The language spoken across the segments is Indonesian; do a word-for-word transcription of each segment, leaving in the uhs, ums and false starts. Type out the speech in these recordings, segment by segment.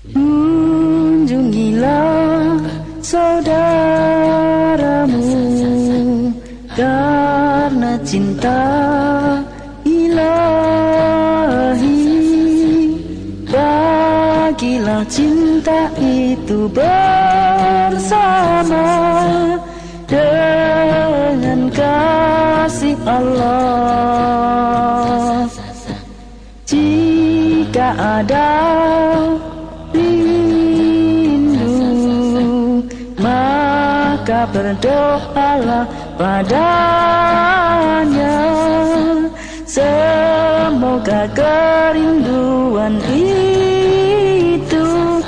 Kunjungilah saudaramu karena cinta ilahi. Bagilah cinta itu bersama dengan kasih Allah. Jika ada rindu, maka berdoalah padanya. Semoga kerinduan itu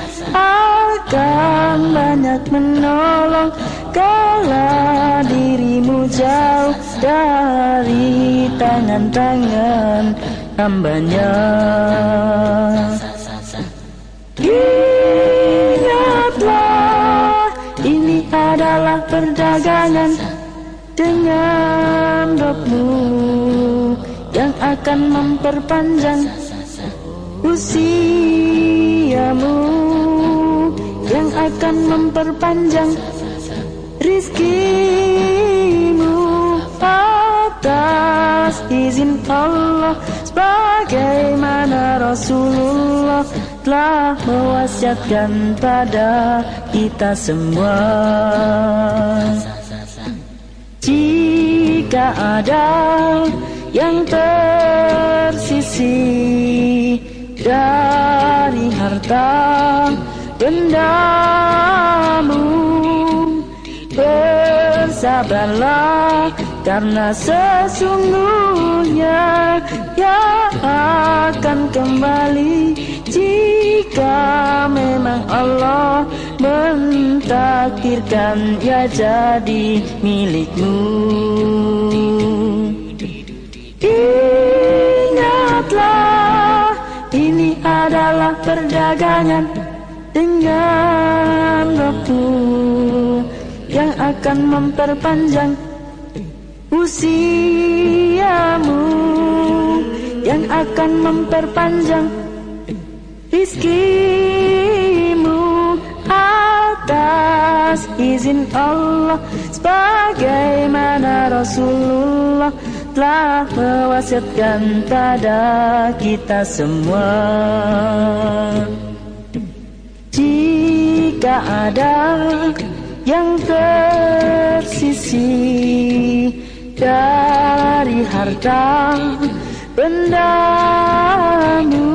akan banyak menolong kala dirimu jauh dari tangan-tangan hambanya. Ingatlah, ini adalah perdagangan dengan Rabb-Mu yang akan memperpanjang usiamu, yang akan memperpanjang rizkimu atas izin Allah, sebagaimana Rasulullah telah mewasiatkan pada kita semua. Jika ada yang tersisih dari harta bendamu, bersabarlah, karena sesungguhnya ia akan kembali jika memang Allah mentakdirkan ia jadi milikmu. Ingatlah, ini adalah perdagangan dengan Rabb-Mu yang akan memperpanjang usiamu, yang akan memperpanjang rizkimu atas izin Allah, sebagaimana Rasulullah telah mewasiatkan pada kita semua. Jika ada yang tersisih dari harta bendamu,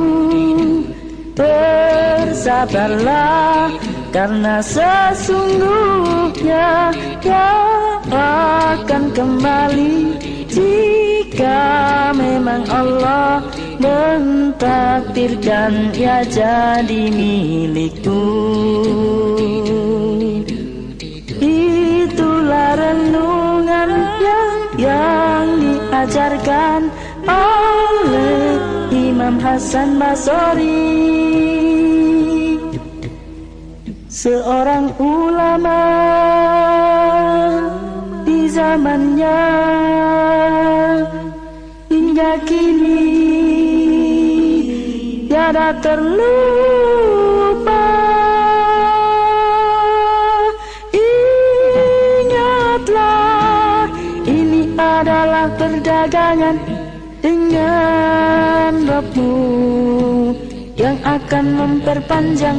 bersabarlah, karena sesungguhnya ia akan kembali jika memang Allah mentakdirkan ia jadi milikku. Itulah renungan yang, yang diajarkan oleh Imam Hasan Basri, seorang ulama di zamannya. Hingga kini tiada terlupa. Ingatlah, ini adalah perdagangan dengan Rabb-Mu yang akan memperpanjang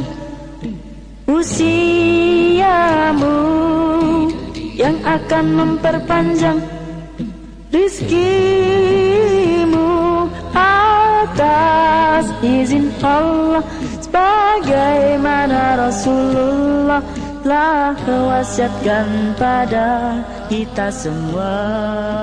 usiamu, yang akan memperpanjang rizkimu atas izin Allah, sebagaimana Rasulullah telah mewasiatkan pada kita semua.